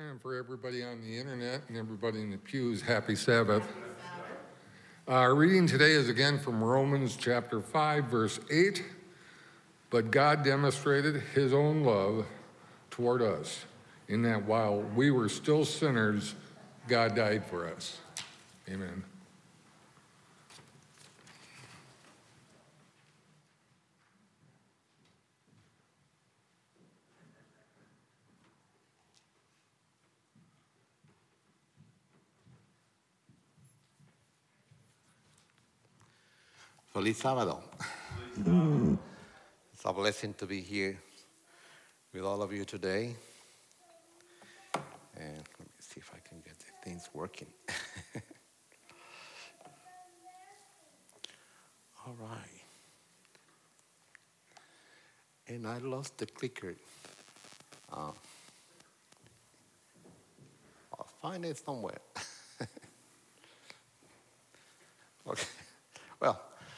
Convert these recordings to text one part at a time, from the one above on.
And for everybody on the internet and everybody in the pews, happy Sabbath. Our reading today is again from Romans chapter 5, verse 8. But God demonstrated his own love toward us, in that while we were still sinners, God died for us. Amen. Feliz sábado. It's a blessing to be here with all of you today. And let me see if I can get the things working. All right. And I lost the clicker. I'll find it somewhere. Okay. Well,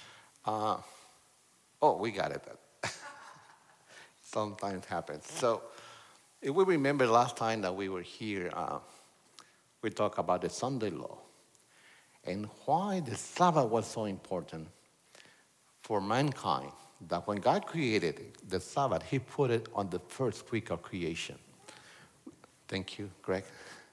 we got it. Sometimes happens. So, if we remember last time that we were here, we talked about the Sunday law and why the Sabbath was so important for mankind. That when God created the Sabbath, he put it on the first week of creation. Thank you, Greg.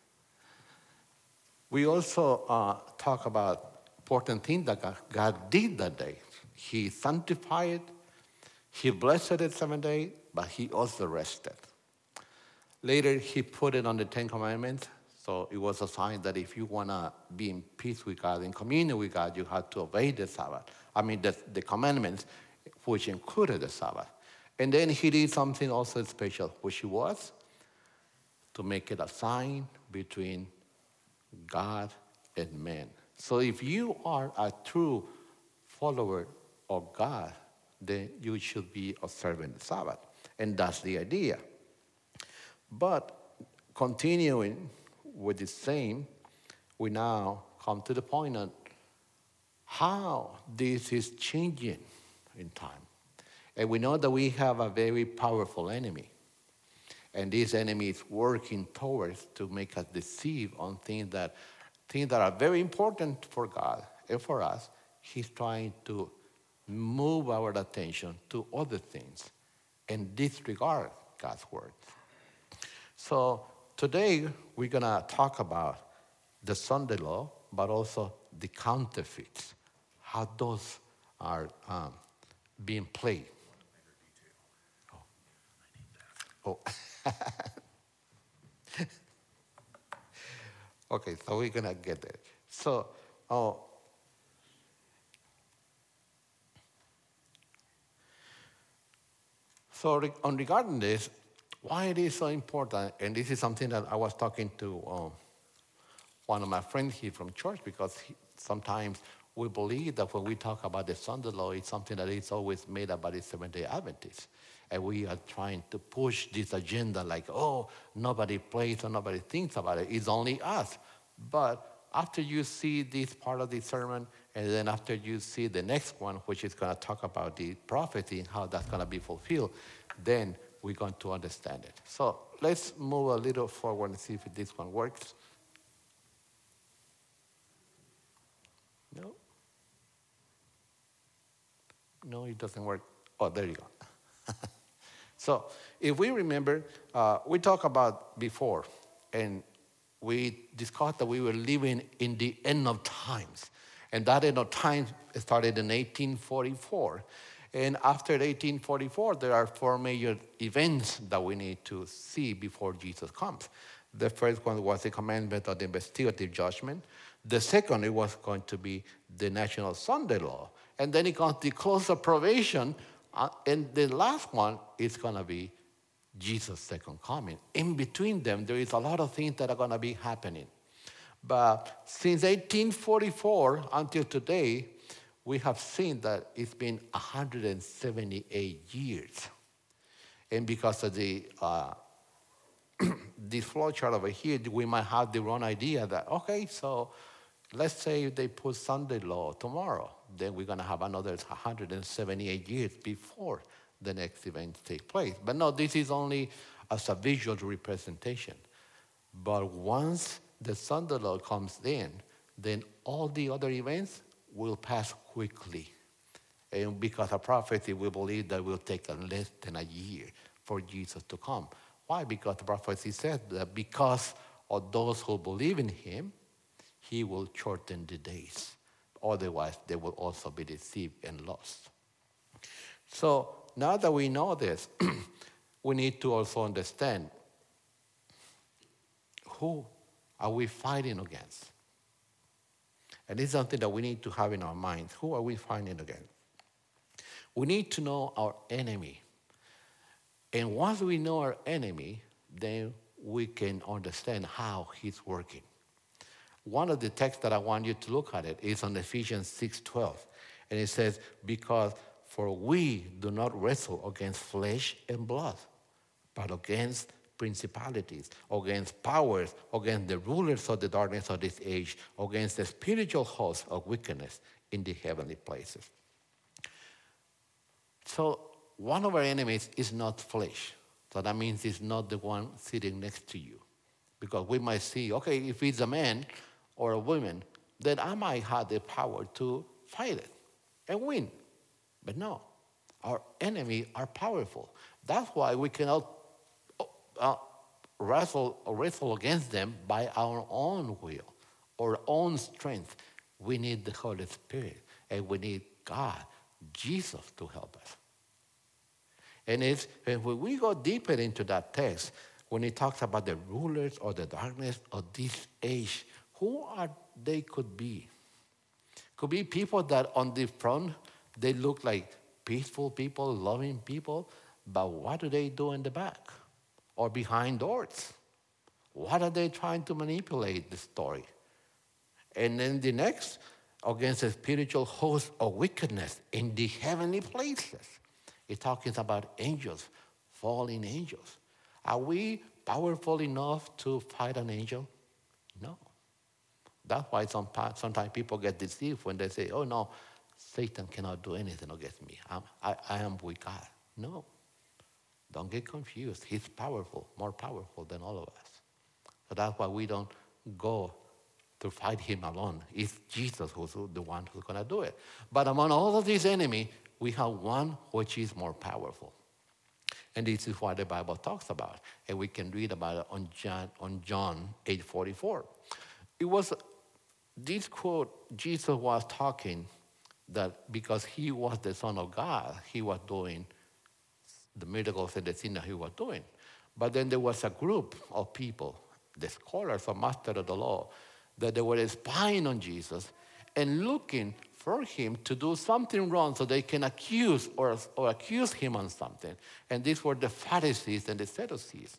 We also talk about important things that God did that day. He sanctified it, he blessed it 7 days, but he also rested. Later, he put it on the Ten Commandments, so it was a sign that if you want to be in peace with God, in communion with God, you have to obey the Sabbath. The commandments, which included the Sabbath. And then he did something also special, which was to make it a sign between God and man. So if you are a true follower of God, then you should be observing the Sabbath. And that's the idea. But continuing with the same, we now come to the point of how this is changing in time. And we know that we have a very powerful enemy. And this enemy is working towards to make us deceive on things that are very important for God and for us. He's trying to move our attention to other things and disregard God's word. So today we're going to talk about the Sunday law, but also the counterfeits, how those are being played. Oh. Okay, so we're going to get there. So, regarding this, why it is so important, and this is something that I was talking to one of my friends here from church, because sometimes we believe that when we talk about the Sunday law, it's something that is always made up by the Seventh-day Adventists. And we are trying to push this agenda like, nobody prays or nobody thinks about it. It's only us. But after you see this part of the sermon, and then after you see the next one, which is going to talk about the prophecy and how that's going to be fulfilled, then we're going to understand it. So let's move a little forward and see if this one works. No, it doesn't work. Oh, there you go. So if we remember, we talked about before, and we discussed that we were living in the end of times. And that end of times started in 1844. And after 1844, there are 4 major events that we need to see before Jesus comes. The first one was the commandment of the investigative judgment. The second, it was going to be the National Sunday Law. And then it comes the close of probation. And the last one is going to be Jesus' second coming. In between them, there is a lot of things that are going to be happening. But since 1844 until today, we have seen that it's been 178 years. And because of the this flow chart over here, we might have the wrong idea that, okay, so let's say they put Sunday law tomorrow, then we're going to have another 178 years before the next event take place. But no, this is only as a visual representation. But once the Son of the Lord comes in, then all the other events will pass quickly. And because of prophecy, we believe that it will take less than a year for Jesus to come. Why? Because the prophecy said that because of those who believe in him, he will shorten the days. Otherwise, they will also be deceived and lost. So now that we know this, we need to also understand who are we fighting against? And this is something that we need to have in our minds. Who are we fighting against? We need to know our enemy. And once we know our enemy, then we can understand how he's working. One of the texts that I want you to look at it is on Ephesians 6:12. And it says, because for we do not wrestle against flesh and blood, but against principalities, against powers, against the rulers of the darkness of this age, against the spiritual hosts of wickedness in the heavenly places. So one of our enemies is not flesh. So that means it's not the one sitting next to you. Because we might see, okay, if it's a man or a woman, then I might have the power to fight it and win. But no, our enemies are powerful. That's why we cannot wrestle against them by our own will or own strength. We need the Holy Spirit, and we need God, Jesus, to help us. And when we go deeper into that text, when it talks about the rulers or the darkness of this age, who are they could be? Could be people that on the front, they look like peaceful people, loving people, but what do they do in the back or behind doors? What are they trying to manipulate the story? And then the next, against the spiritual host of wickedness in the heavenly places. It's talking about angels, fallen angels. Are we powerful enough to fight an angel? No. That's why sometimes people get deceived when they say, oh no, Satan cannot do anything against me. I am with God. No. Don't get confused. He's powerful, more powerful than all of us. So that's why we don't go to fight him alone. It's Jesus who's the one who's going to do it. But among all of these enemies, we have one which is more powerful. And this is what the Bible talks about. And we can read about it on John 8:44. It was this quote, Jesus was talking that because he was the Son of God, he was doing the miracles and the things that he was doing. But then there was a group of people, the scholars or masters of the law, that they were spying on Jesus and looking for him to do something wrong so they can accuse or accuse him on something. And these were the Pharisees and the Sadducees.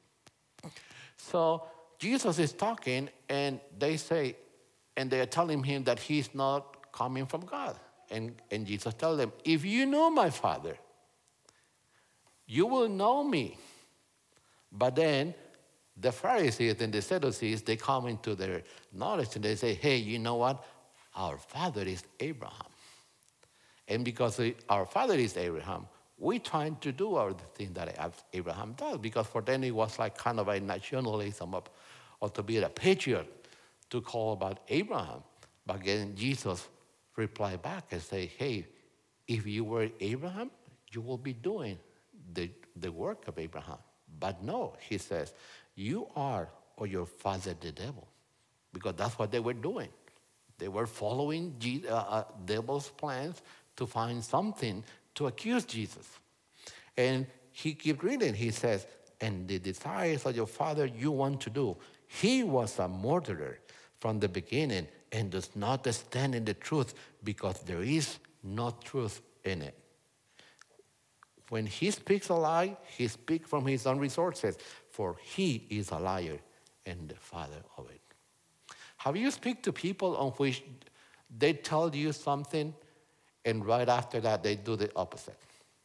So Jesus is talking and they say, and they are telling him that he's not coming from God. And Jesus tells them, if you know my Father, you will know me. But then the Pharisees and the Sadducees, they come into their knowledge and they say, hey, you know what? Our father is Abraham. And because our father is Abraham, we're trying to do our thing that Abraham does. Because for them it was like kind of a nationalism or to be a patriot to call about Abraham. But again, Jesus replied back and say, hey, if you were Abraham, you will be doing the work of Abraham. But no, he says, you are or your father the devil. Because that's what they were doing. They were following devil's plans to find something to accuse Jesus. And he keeps reading. He says, and the desires of your father you want to do. He was a murderer from the beginning and does not stand in the truth because there is no truth in it. When he speaks a lie, he speaks from his own resources, for he is a liar and the father of it. Have you speak to people on which they tell you something and right after that they do the opposite?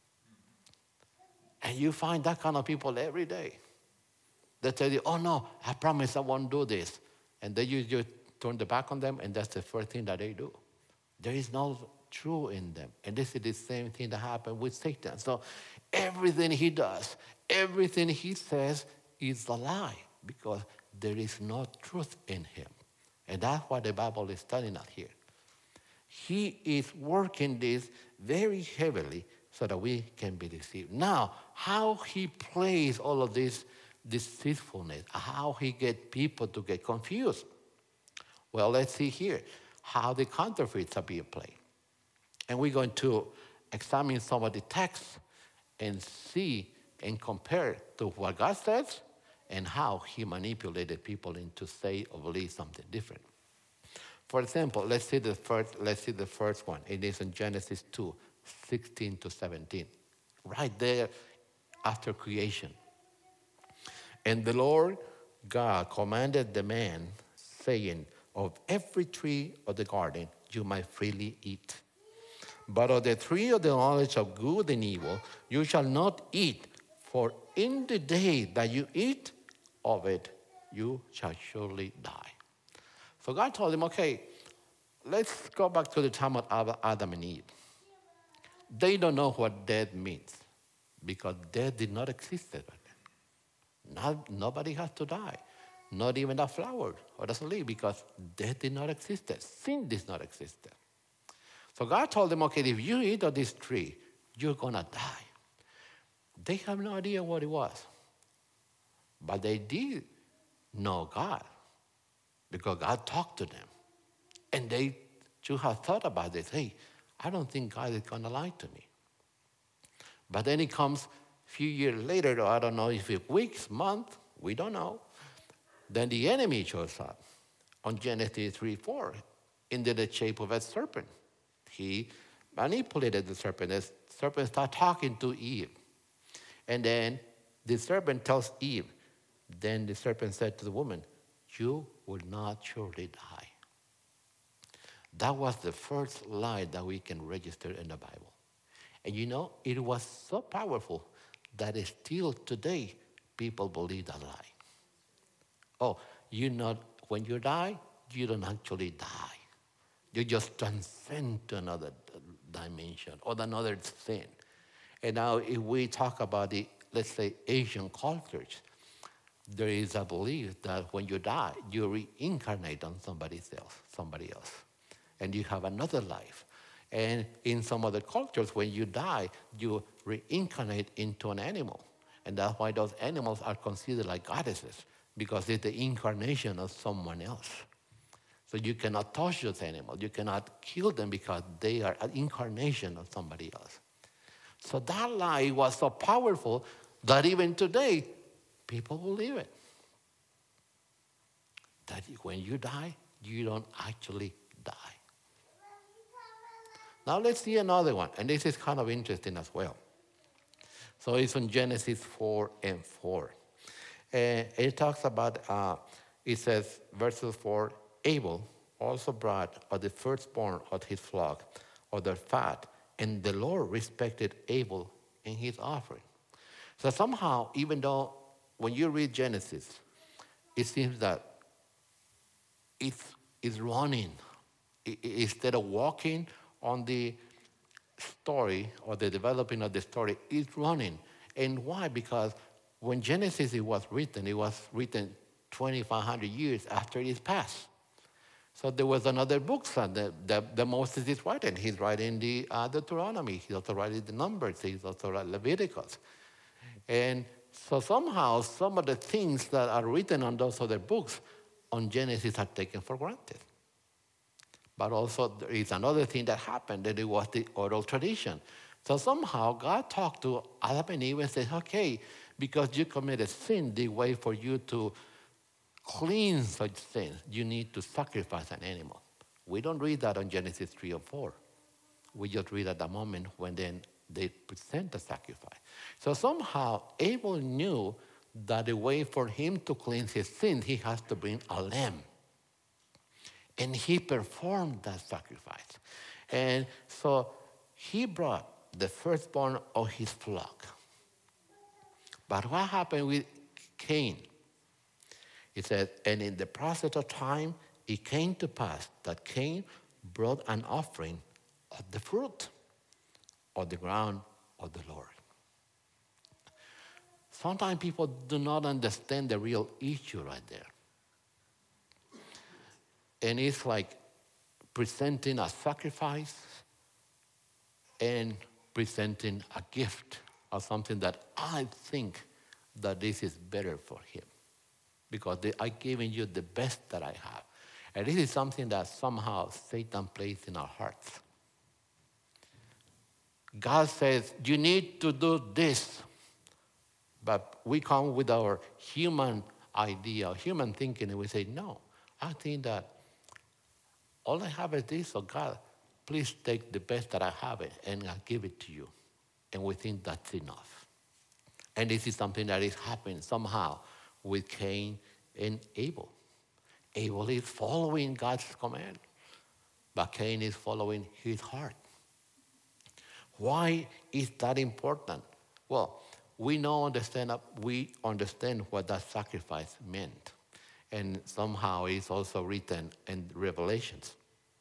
And you find that kind of people every day. They tell you, oh no, I promise I won't do this. And then you just turn the back on them and that's the first thing that they do. There is no truth in them. And this is the same thing that happened with Satan. So everything he does, everything he says is a lie because there is no truth in him. And that's what the Bible is telling us here. He is working this very heavily so that we can be deceived. Now, how he plays all of this deceitfulness, how he gets people to get confused. Well, let's see here how the counterfeits are being played. And we're going to examine some of the texts and see and compare to what God says and how he manipulated people into say or believe something different. For example, let's see the first one. It is in Genesis 2, 16 to 17. Right there after creation. And the Lord God commanded the man, saying, of every tree of the garden you might freely eat. But of the tree of the knowledge of good and evil you shall not eat, for in the day that you eat of it, you shall surely die. So God told him, okay, let's go back to the time of Adam and Eve. They don't know what death means because death did not exist back then. Nobody has to die, not even a flower or a leaf, because death did not exist. Sin did not exist. So God told them, okay, if you eat of this tree, you're going to die. They have no idea what it was. But they did know God because God talked to them. And they should have thought about this. Hey, I don't think God is going to lie to me. But then it comes a few years later, or I don't know if it's weeks, months, we don't know. Then the enemy shows up on Genesis 3:4 in the shape of a serpent. He manipulated the serpent. The serpent started talking to Eve. And then the serpent tells Eve, then the serpent said to the woman, you will not surely die. That was the first lie that we can register in the Bible. And you know, it was so powerful that still today people believe that lie. Oh, when you die, you don't actually die. You just transcend to another dimension or another sin. And now if we talk about the, let's say, Asian cultures, there is a belief that when you die, you reincarnate on somebody else. And you have another life. And in some other cultures, when you die, you reincarnate into an animal. And that's why those animals are considered like goddesses, because it's the incarnation of someone else. So you cannot touch those animals. You cannot kill them because they are an incarnation of somebody else. So that lie was so powerful that even today, people believe it. That when you die, you don't actually die. Now let's see another one, and this is kind of interesting as well. So it's in Genesis 4:4. It talks about, it says, verses 4, Abel also brought of the firstborn of his flock, of their fat, and the Lord respected Abel in his offering. So somehow, even though when you read Genesis, it seems that it's running. Instead of walking on the story or the developing of the story, it's running. And why? Because when Genesis it was written 2,500 years after it passed. So there was another book that Moses is writing. He's writing the Deuteronomy. He's also writing the Numbers. He's also writing Leviticus. And so somehow some of the things that are written on those other books on Genesis are taken for granted. But also there is another thing that happened, that it was the oral tradition. So somehow God talked to Adam and Eve and said, okay, because you committed sin, the way for you to clean such sins, you need to sacrifice an animal. We don't read that on Genesis 3 or 4. We just read at the moment when then they present the sacrifice. So somehow Abel knew that the way for him to cleanse his sins, he has to bring a lamb. And he performed that sacrifice. And so he brought the firstborn of his flock. But what happened with Cain? It says, and in the process of time, it came to pass that Cain brought an offering of the fruit of the ground of the Lord. Sometimes people do not understand the real issue right there. And it's like presenting a sacrifice and presenting a gift or something that I think that this is better for him because I'm giving you the best that I have. And this is something that somehow Satan plays in our hearts. God says, you need to do this. But we come with our human idea, human thinking, and we say, no, I think that all I have is this, so God, please take the best that I have and I'll give it to you. And we think that's enough. And this is something that is happening somehow with Cain and Abel. Abel is following God's command, but Cain is following his heart. Why is that important? Well, we understand what that sacrifice meant. And somehow it's also written in Revelations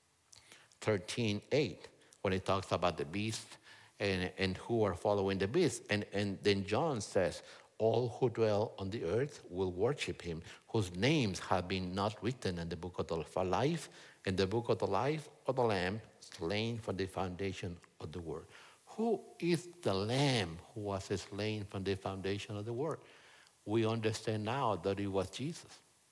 13:8, when it talks about the beast and who are following the beast. And then John says, all who dwell on the earth will worship him, whose names have been not written in the book of the life, in the book of the life of the Lamb, slain from the foundation of the world. Who is the Lamb who was slain from the foundation of the world? We understand now that it was Jesus.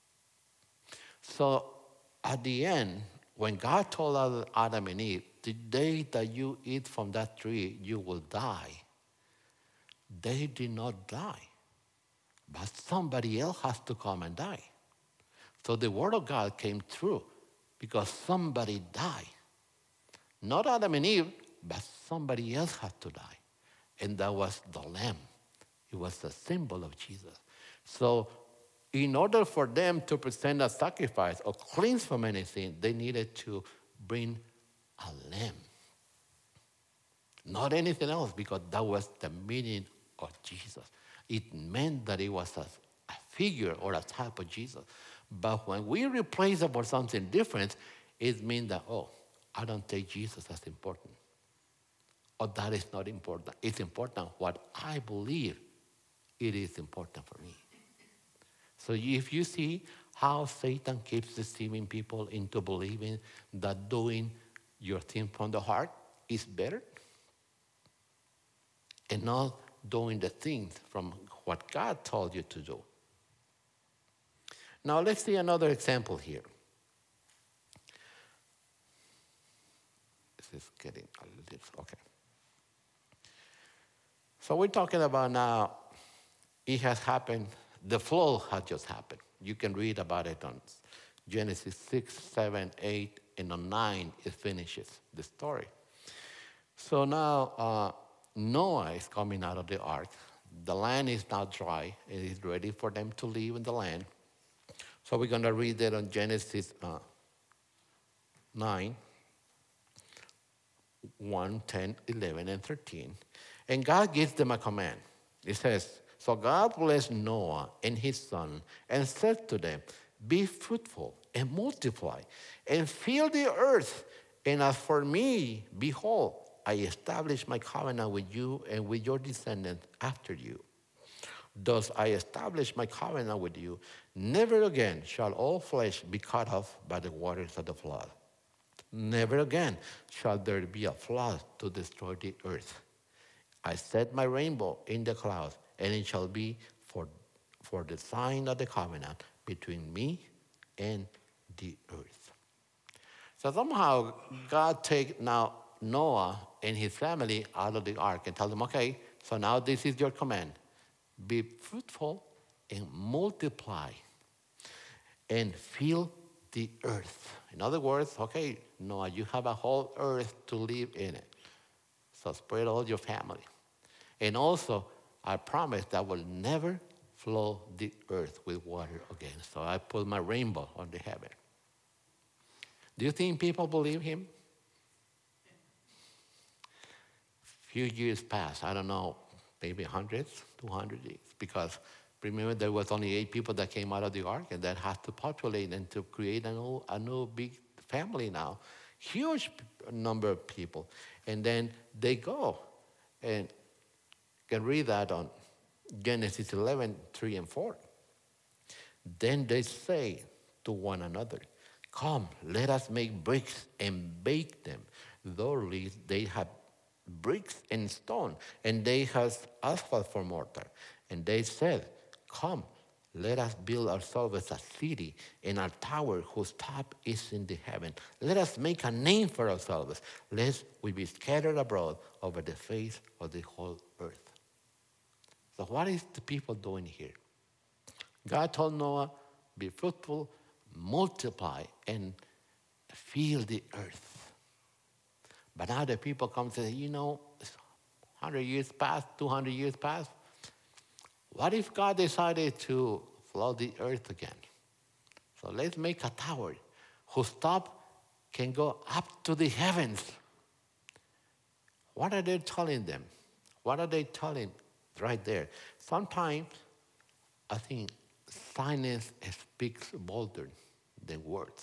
So at the end, when God told Adam and Eve, the day that you eat from that tree, you will die, they did not die. But somebody else has to come and die. So the word of God came through because somebody died. Not Adam and Eve, but somebody else had to die. And that was the Lamb. It was the symbol of Jesus. So in order for them to present a sacrifice or cleanse from anything, they needed to bring a lamb. Not anything else, because that was the meaning of Jesus. It meant that it was a figure or a type of Jesus. But when we replace it for something different, it means that, I don't take Jesus as important. Or that is not important. It's important what I believe it is important for me. So if you see how Satan keeps deceiving people into believing that doing your thing from the heart is better and not doing the things from what God told you to do. Now let's see another example here. This is getting a little, okay. So we're talking about now, it has happened, the flood has just happened. You can read about it on Genesis 6, 7, 8, and on 9, it finishes the story. So now Noah is coming out of the ark. The land is now dry. It is ready for them to live in the land. So we're going to read that on Genesis 9, 1, 10, 11, and 13. And God gives them a command. It says, so God blessed Noah and his son and said to them, be fruitful and multiply and fill the earth. And as for me, behold, I establish my covenant with you and with your descendants after you. Thus I establish my covenant with you. Never again shall all flesh be cut off by the waters of the flood. Never again shall there be a flood to destroy the earth. I set my rainbow in the clouds, and it shall be for the sign of the covenant between me and the earth. So somehow God take now Noah and his family out of the ark and tell them, okay, so now this is your command. Be fruitful and multiply and fill the earth. In other words, okay, Noah, you have a whole earth to live in it. So spread all your family. And also, I promise that will never flood the earth with water again. So I put my rainbow on the heaven. Do you think people believe him? Few years passed, I don't know, maybe 100, 200 years, because remember there was only 8 people that came out of the ark, and that had to populate and to create a new big family now. Huge number of people. And then they go, and you can read that on Genesis 11, 3 and 4. Then they say to one another, Come, let us make bricks and bake them. Thoroughly they have bricks and stone, and they have asphalt for mortar. And they said, come, let us build ourselves a city and a tower whose top is in the heaven. Let us make a name for ourselves, lest we be scattered abroad over the face of the whole earth. So what is the people doing here? God told Noah, be fruitful, multiply, and fill the earth. But now the people come and say, 100 years passed, 200 years passed. What if God decided to flood the earth again? So let's make a tower whose top can go up to the heavens. What are they telling them? What are they telling right there? Sometimes I think silence speaks bolder than words.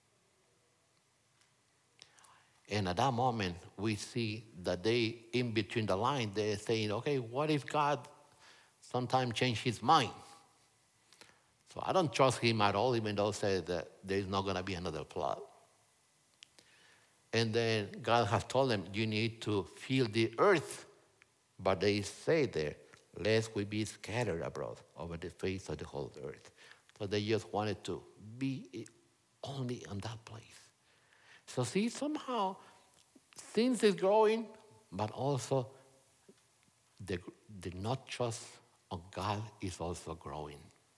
And at that moment, we see that they, in between the lines, they're saying, okay, what if God sometime changed his mind? So I don't trust him at all, even though he said that there's not going to be another flood. And then God has told them, you need to fill the earth. But they say there, lest we be scattered abroad over the face of the whole earth. So they just wanted to be only in that place. So see, somehow things is growing, but also the not trust of God is also growing.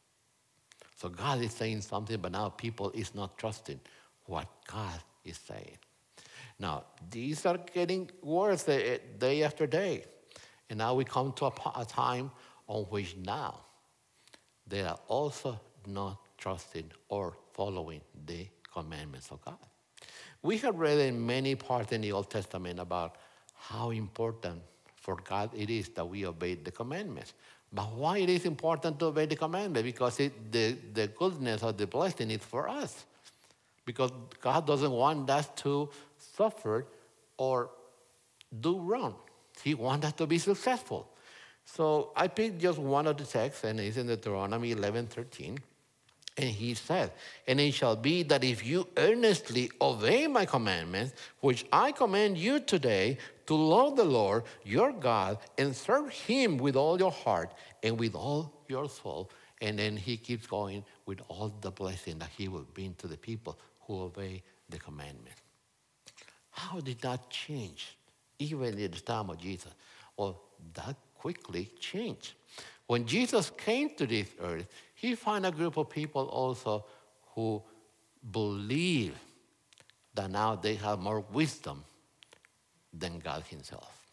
So God is saying something, but now people is not trusting what God is saying. Now, these are getting worse day after day. And now we come to a time on which now they are also not trusting or following the commandments of God. We have read in many parts in the Old Testament about how important for God it is that we obey the commandments. But why it is important to obey the commandment? Because the goodness or the blessing is for us. Because God doesn't want us to suffer or do wrong. He wants us to be successful. So I picked just one of the texts, and it's in Deuteronomy 11:13. And he said, and it shall be that if you earnestly obey my commandments, which I command you today, to love the Lord your God and serve him with all your heart and with all your soul. And then he keeps going with all the blessing that he will bring to the people who obey the commandment. How did that change? Even in the time of Jesus. Well, that quickly changed. When Jesus came to this earth, he found a group of people also who believe that now they have more wisdom than God himself.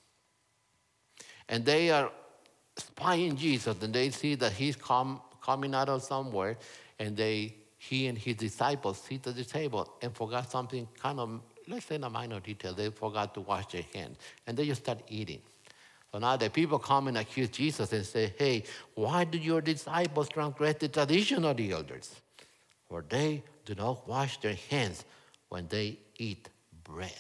And they are spying Jesus, and they see that he's coming out of somewhere, and he and his disciples sit at the table and forgot something kind of, let's say, a minor detail. They forgot to wash their hands, and they just start eating. So now the people come and accuse Jesus and say, hey, why do your disciples transgress the tradition of the elders? For they do not wash their hands when they eat bread.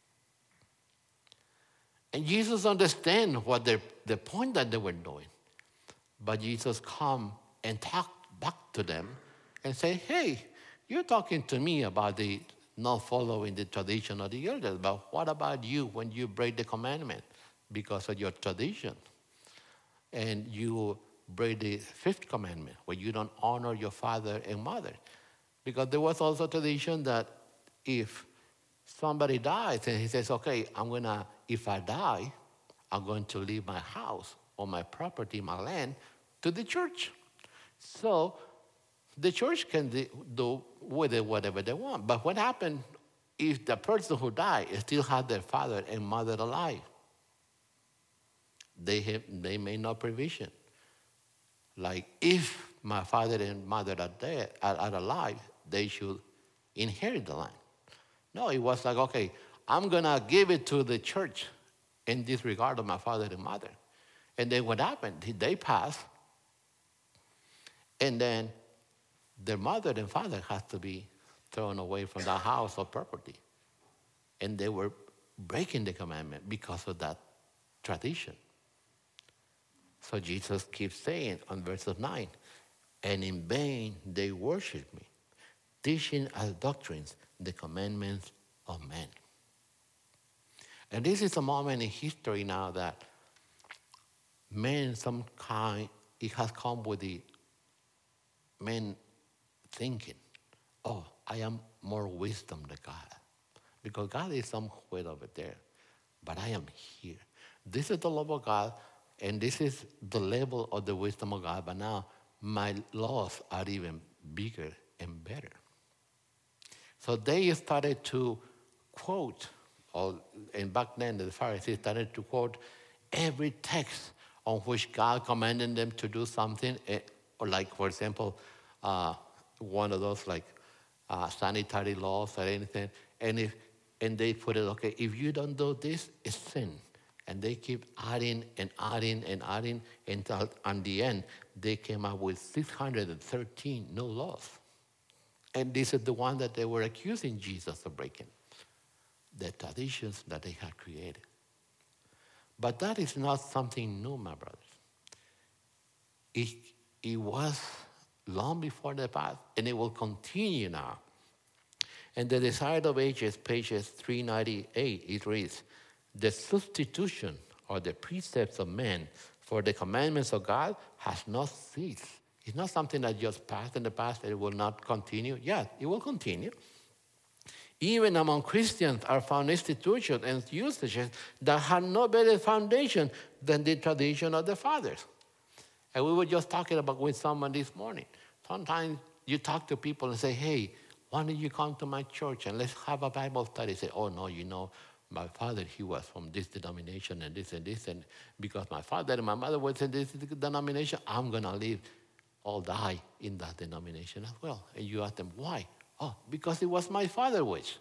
And Jesus understands what the point that they were doing. But Jesus come and talked back to them and say, hey, you're talking to me about the not following the tradition of the elders, but what about you when you break the commandment because of your tradition? And you break the fifth commandment where you don't honor your father and mother. Because there was also a tradition that if somebody dies and he says, okay, if I die, I'm going to leave my house or my property, my land, to the church. So the church can do with it whatever they want. But what happened if the person who died still had their father and mother alive? They made no provision. Like if my father and mother are alive, they should inherit the land. No, it was like, okay, I'm going to give it to the church in disregard of my father and mother. And then what happened? They passed, and then their mother and father had to be thrown away from the house or property. And they were breaking the commandment because of that tradition. So Jesus keeps saying on verse 9, and in vain they worship me, teaching as doctrines the commandments of men. And this is a moment in history now that men, some kind, it has come with the men thinking, oh, I am more wisdom than God. Because God is somewhere over there, but I am here. This is the love of God, and this is the level of the wisdom of God, but now my laws are even bigger and better. So they started to quote, and back then the Pharisees started to quote every text on which God commanded them to do something, or like, for example, one of those like sanitary laws or anything, and they put it, okay, if you don't do this, it's sin. And they keep adding and adding and adding until on the end, they came up with 613 new laws. And this is the one that they were accusing Jesus of breaking, the traditions that they had created. But that is not something new, my brothers. It was long before the past, and it will continue now. And the Desire of Ages, pages 398, it reads, the substitution or the precepts of men for the commandments of God has not ceased. It's not something that just passed in the past and it will not continue. Yes, it will continue. Even among Christians are found institutions and usages that have no better foundation than the tradition of the fathers. And we were just talking about with someone this morning. Sometimes you talk to people and say, hey, why don't you come to my church and let's have a Bible study? Say, oh, no, my father, he was from this denomination and this, and because my father and my mother was in this denomination, I'm going to live or die in that denomination as well. And you ask them, why? Oh, because it was my father's wish.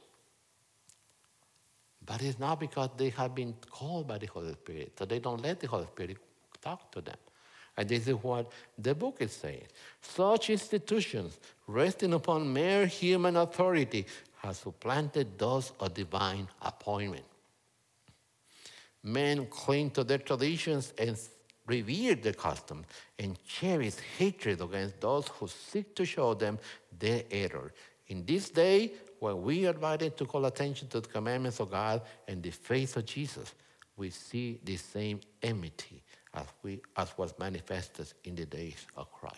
But it's not because they have been called by the Holy Spirit, so they don't let the Holy Spirit talk to them. And this is what the book is saying. Such institutions, resting upon mere human authority, have supplanted those of divine appointment. Men cling to their traditions and revere their customs and cherish hatred against those who seek to show them their error. In this day, when we are invited to call attention to the commandments of God and the faith of Jesus, we see the same enmity as was manifested in the days of Christ.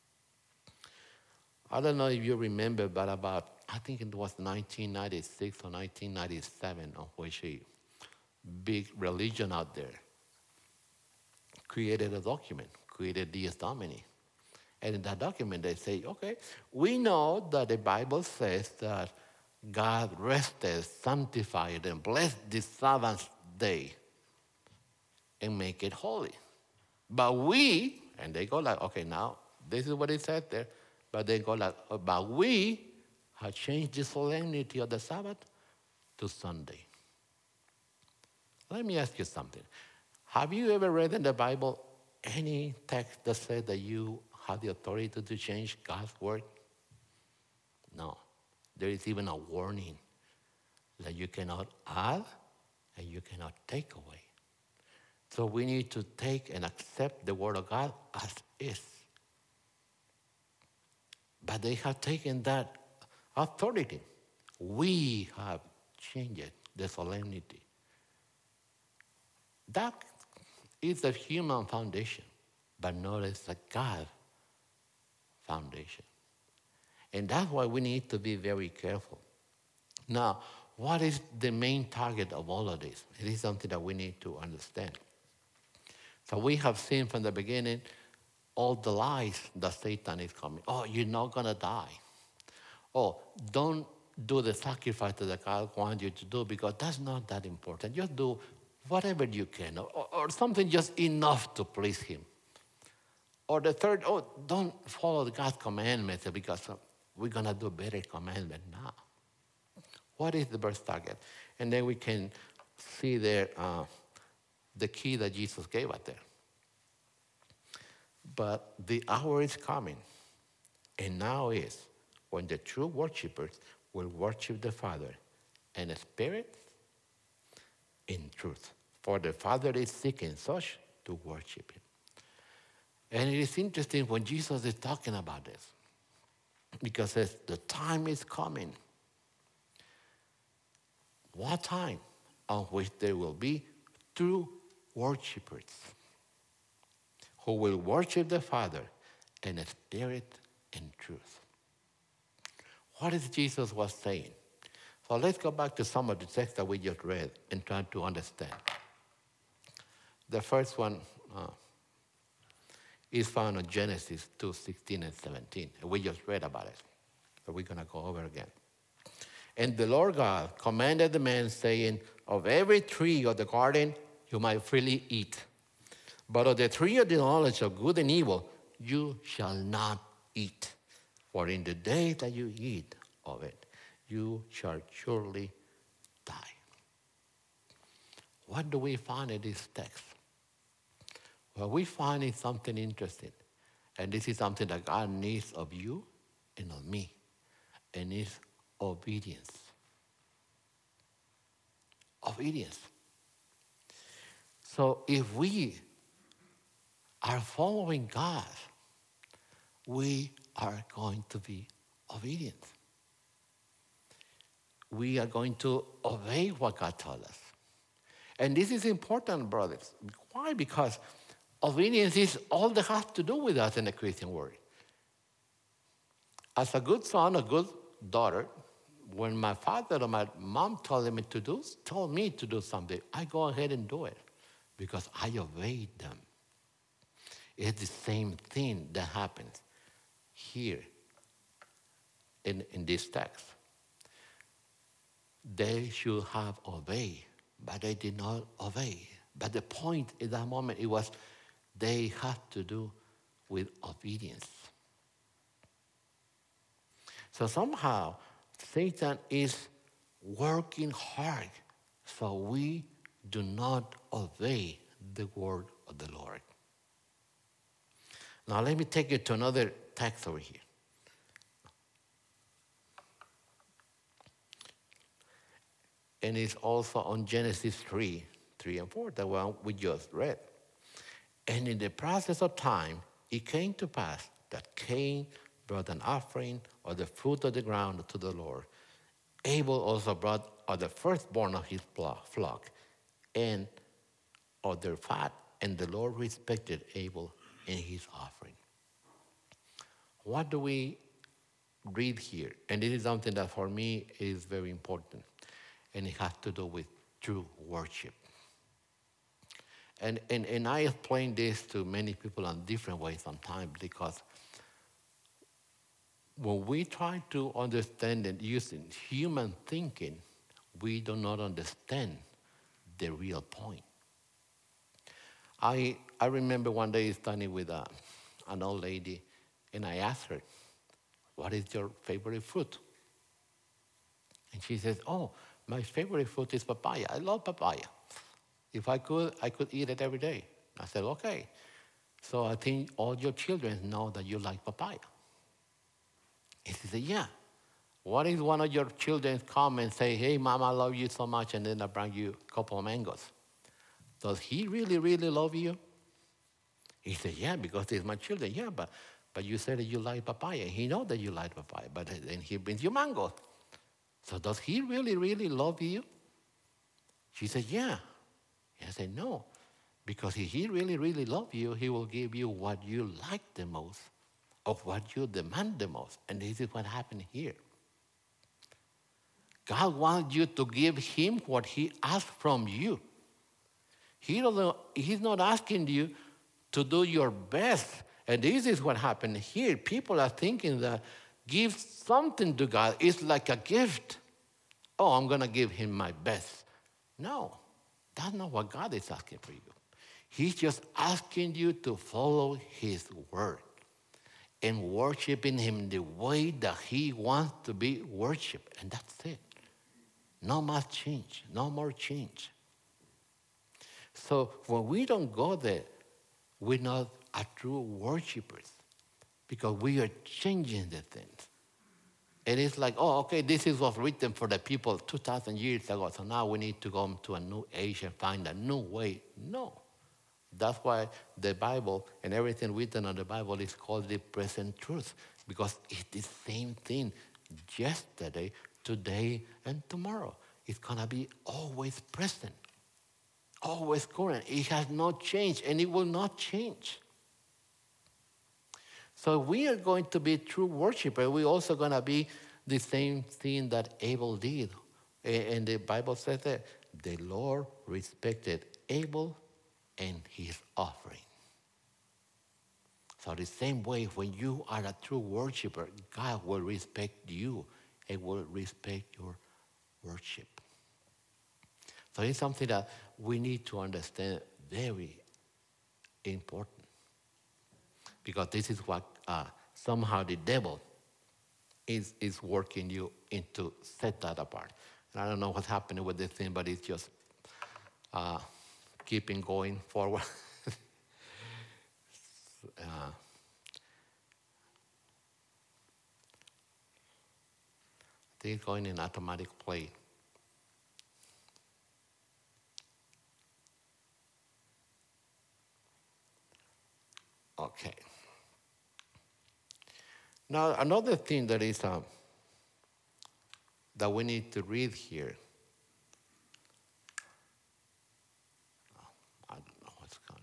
I don't know if you remember, but I think it was 1996 or 1997, on which a big religion out there created a document, created Dies Domini. And in that document, they say, okay, we know that the Bible says that God rested, sanctified, and blessed the Sabbath day and make it holy. But we, and they go like, okay, now this is what it said there, but they go like, but we have changed the solemnity of the Sabbath to Sunday. Let me ask you something. Have you ever read in the Bible any text that said that you have the authority to change God's word? No. There is even a warning that you cannot add and you cannot take away. So we need to take and accept the word of God as is. But they have taken that authority. We have changed the solemnity. That is the human foundation, but notice the God foundation. And that's why we need to be very careful. Now, what is the main target of all of this? It is something that we need to understand. So we have seen from the beginning all the lies that Satan is coming. Oh, you're not going to die. Oh, don't do the sacrifice that God wants you to do because that's not that important. Just do whatever you can or something just enough to please him. Or the third, oh, don't follow God's commandments because we're going to do better commandment now. What is the birth target? And then we can see there the key that Jesus gave us there. But the hour is coming, and now is when the true worshipers will worship the Father in spirit, in truth. For the Father is seeking such to worship him. And it is interesting when Jesus is talking about this. because it says the time is coming. What time? On which there will be true worshipers who will worship the Father in spirit and truth. What is Jesus was saying? So let's go back to some of the texts that we just read and try to understand. The first one is found in Genesis 2:16 and 17. And we just read about it, but we're going to go over again. And the Lord God commanded the man, saying, of every tree of the garden you might freely eat, but of the tree of the knowledge of good and evil you shall not eat. For in the day that you eat of it, you shall surely die. What do we find in this text? Well, we find it something interesting. And this is something that God needs of you and of me. And it's obedience. Obedience. So if we are following God, we are going to be obedient. We are going to obey what God told us. And this is important, brothers. Why? Because obedience is all that has to do with us in the Christian world. As a good son, a good daughter, when my father or my mom told me to do something, I go ahead and do it because I obeyed them. It's the same thing that happens here in this text. They should have obeyed, but they did not obey. But the point in that moment, it was they had to do with obedience. So somehow, Satan is working hard so we do not obey the word of the Lord. Now let me take you to another text over here. And it's also on Genesis 3 and 4, the one we just read. And in the process of time, it came to pass that Cain brought an offering of the fruit of the ground to the Lord. Abel also brought of the firstborn of his flock and of their fat, and the Lord respected Abel and his offering. What do we read here? And this is something that for me is very important, and it has to do with true worship. And I explain this to many people in different ways sometimes, because when we try to understand and using human thinking, we do not understand the real point. I remember one day standing with an old lady, and I asked her, what is your favorite fruit? And she says, oh, my favorite fruit is papaya. I love papaya. If I could eat it every day. I said, okay. So I think all your children know that you like papaya. And she said, yeah. What if one of your children come and say, hey, Mom, I love you so much, and then I bring you a couple of mangoes? Does he really, really love you? He said, yeah, because he's my children. Yeah, but you said that you like papaya. He knows that you like papaya, but then he brings you mango. So does he really, really love you? She said, yeah. I said, no, because if he really, really loves you, he will give you what you like the most, or what you demand the most. And this is what happened here. God wants you to give him what he asked from you. He's not asking you to do your best. And this is what happened here. People are thinking that give something to God is like a gift. Oh, I'm going to give him my best. No, that's not what God is asking for you. He's just asking you to follow his word and worshiping him the way that he wants to be worshiped. And that's it. No more change. No more change. So when we don't go there, we're not a true worshipers, because we are changing the things. And it's like, oh, okay, this is what's written for the people 2,000 years ago, so now we need to go to a new age and find a new way. No. That's why the Bible and everything written on the Bible is called the present truth, because it's the same thing yesterday, today, and tomorrow. It's going to be always present, always current. It has not changed, and it will not change. So we are going to be true worshipers. We're also going to be the same thing that Abel did. And the Bible says that the Lord respected Abel and his offering. So the same way, when you are a true worshiper, God will respect you and will respect your worship. So it's something that we need to understand, very important. Because this is what somehow the devil is working you into set that apart. And I don't know what's happening with this thing, but it's just keeping going forward. I think it's going in automatic play. Okay. Now, another thing that is that we need to read here. I don't know what's going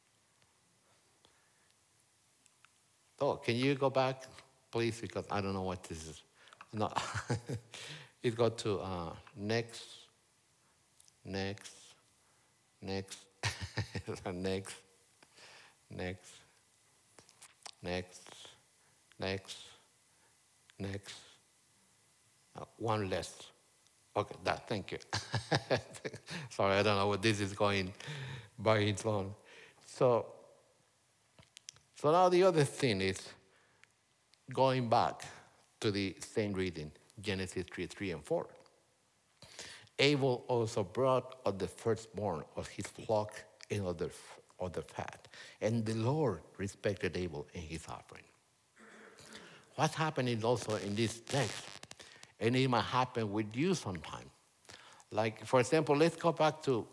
on. Oh, can you go back, please? Because I don't know what this is. No, it go to next, next, next, next, next, next, next, next. One less. Okay, thank you. Sorry, I don't know what this is going by its own. So now the other thing is going back to the same reading, Genesis 3, and 4. Abel also brought of the firstborn of his flock and of the fat. And the Lord respected Abel and his offering. What's happening also in this text, and it might happen with you sometime. Like, for example, let's go back to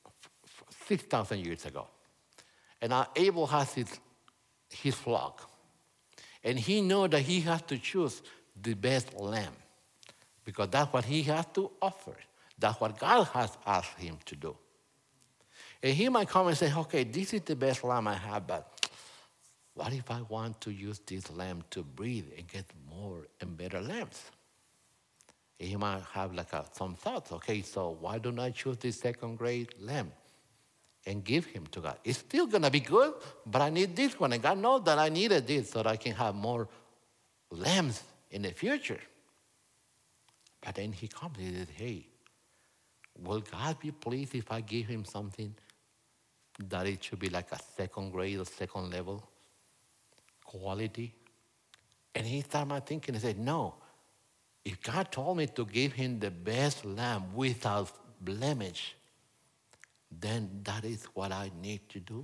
6,000 years ago. And now Abel has his flock. And he knows that he has to choose the best lamb, because that's what he has to offer. That's what God has asked him to do. And he might come and say, okay, this is the best lamb I have, but what if I want to use this lamb to breed and get more and better lambs? And he might have some thoughts. Okay, so why don't I choose this second-grade lamb and give him to God? It's still going to be good, but I need this one. And God knows that I needed this so that I can have more lambs in the future. But then he comes and says, hey, will God be pleased if I give him something that it should be like a second grade or second level quality? And he started thinking and said, no, if God told me to give him the best lamb without blemish, then that is what I need to do.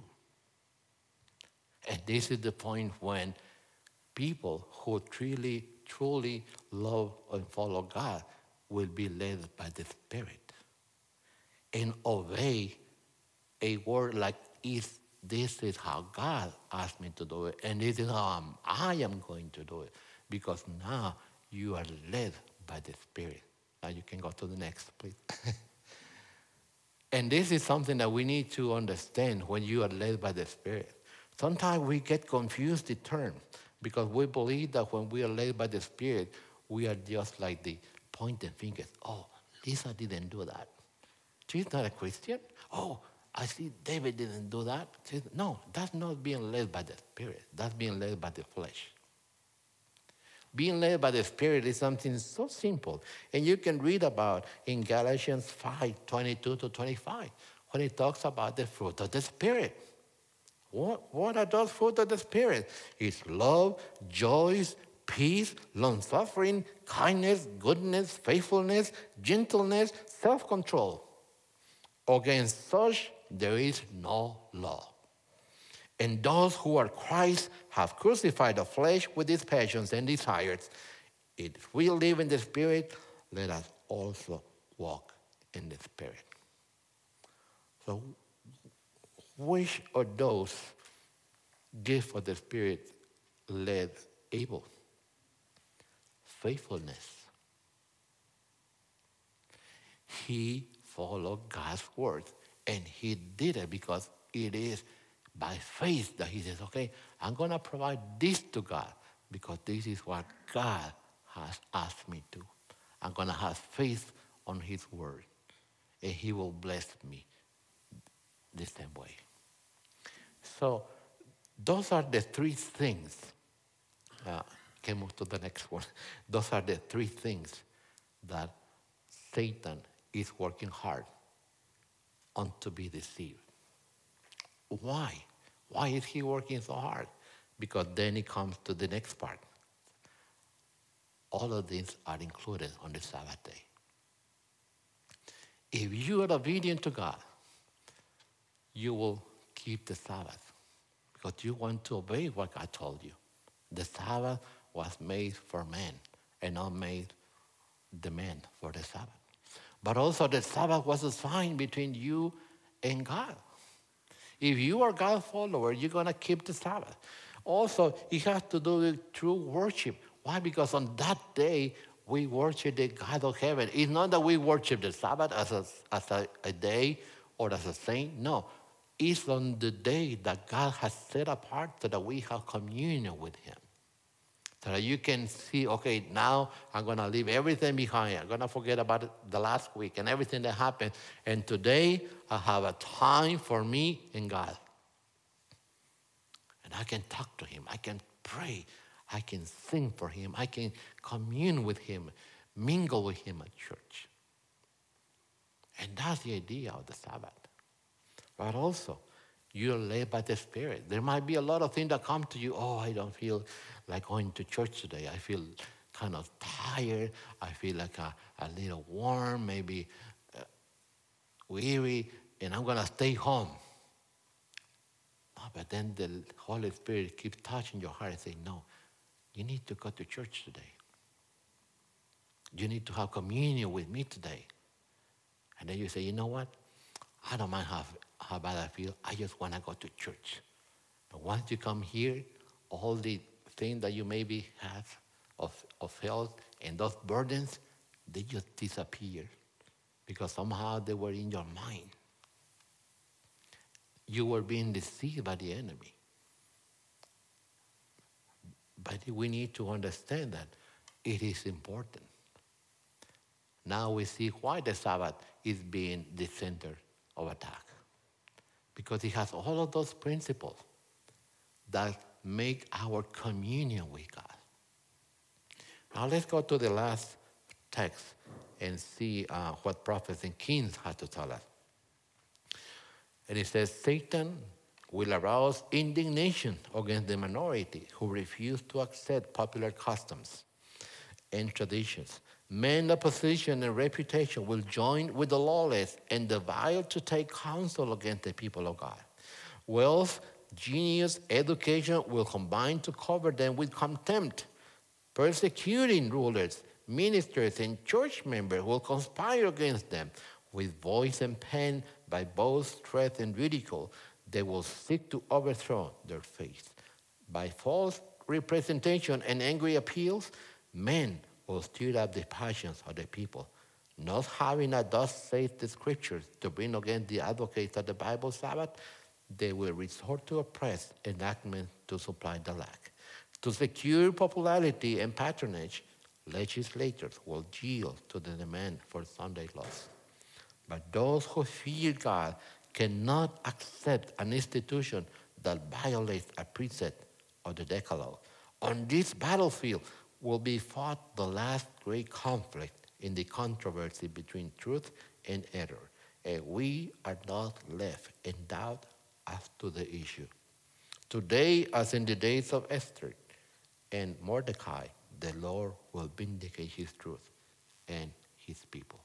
And this is the point when people who truly love and follow God will be led by the Spirit and obey a word like, this is how God asked me to do it, and this is how I am going to do it, because now you are led by the Spirit. Now you can go to the next, please. And this is something that we need to understand when you are led by the Spirit. Sometimes we get confused the term, because we believe that when we are led by the Spirit, we are just like the pointing fingers. Oh, Lisa didn't do that. She's not a Christian. Oh, I see David didn't do that. No, that's not being led by the Spirit. That's being led by the flesh. Being led by the Spirit is something so simple. And you can read about in Galatians 5:22-25, when it talks about the fruit of the Spirit. What are those fruit of the Spirit? It's love, joy, peace, long-suffering, kindness, goodness, faithfulness, gentleness, self-control. Against such there is no law. And those who are Christ have crucified the flesh with its passions and desires. If we live in the Spirit, let us also walk in the Spirit. So, which of those gifts of the Spirit led Abel? faithfulness. He followed God's word, and he did it because it is by faith that he says, okay, I'm going to provide this to God because this is what God has asked me to. I'm going to have faith on his word, and he will bless me the same way. So those are the three things. Can move to the next one. Those are the three things that Satan is working hard on to be deceived. Why? Why is he working so hard? Because then it comes to the next part. All of these are included on the Sabbath day. If you are obedient to God, you will keep the Sabbath because you want to obey what God told you. The Sabbath was made for man and not made the man for the Sabbath. But also the Sabbath was a sign between you and God. If you are God's follower, you're going to keep the Sabbath. Also, it has to do with true worship. Why? Because on that day, we worship the God of heaven. It's not that we worship the Sabbath as a day or as a saint. No. It's on the day that God has set apart so that we have communion with him. So that you can see, okay, now I'm going to leave everything behind. I'm going to forget about the last week and everything that happened. And today, I have a time for me and God. And I can talk to him. I can pray. I can sing for him. I can commune with him, mingle with him at church. And that's the idea of the Sabbath. But also, you're led by the Spirit. There might be a lot of things that come to you. Oh, I don't feel like going to church today. I feel kind of tired. I feel like a little warm, maybe weary, and I'm going to stay home. No, but then the Holy Spirit keeps touching your heart and saying, no, you need to go to church today. You need to have communion with me today. And then you say, you know what? I don't mind how bad I feel. I just want to go to church. But once you come here, all the things that you maybe have of health and those burdens, they just disappear because somehow they were in your mind. You were being deceived by the enemy. But we need to understand that it is important. Now we see why the Sabbath is being the center of attack. Because it has all of those principles that make our communion with God. Now let's go to the last text and see what prophets and kings have to tell us. And it says, Satan will arouse indignation against the minority who refuse to accept popular customs and traditions. Men of position and reputation will join with the lawless and the vile to take counsel against the people of God. Wealth, genius, education will combine to cover them with contempt. Persecuting rulers, ministers, and church members will conspire against them. With voice and pen, by both threat and ridicule, they will seek to overthrow their faith. By false representation and angry appeals, men will stir up the passions of the people, not having a thus saith the scriptures to bring against the advocates of the Bible Sabbath. They will resort to oppress enactments to supply the lack. To secure popularity and patronage, legislators will yield to the demand for Sunday laws. But those who fear God cannot accept an institution that violates a precept of the Decalogue. On this battlefield will be fought the last great conflict in the controversy between truth and error, and we are not left in doubt as to the issue. Today, as in the days of Esther and Mordecai, the Lord will vindicate his truth and his people.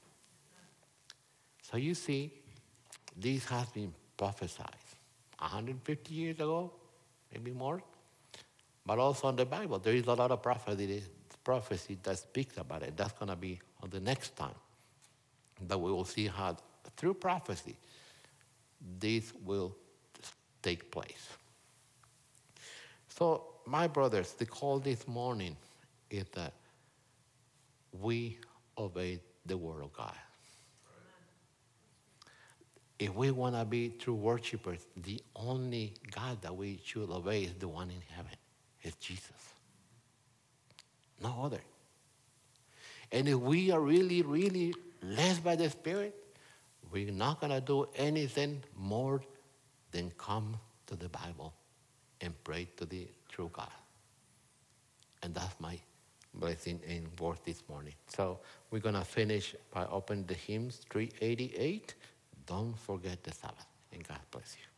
So you see, this has been prophesied 150 years ago, maybe more. But also in the Bible, there is a lot of prophecy that speaks about it. That's going to be on the next time that we will see how, through prophecy, this will take place. So, my brothers, the call this morning is that we obey the word of God. If we want to be true worshipers, the only God that we should obey is the one in heaven. It's Jesus. No other. And if we are really, really led by the Spirit, we're not going to do anything more than come to the Bible and pray to the true God. And that's my blessing and word this morning. So we're going to finish by opening the hymns 388. Don't forget the Sabbath. And God bless you.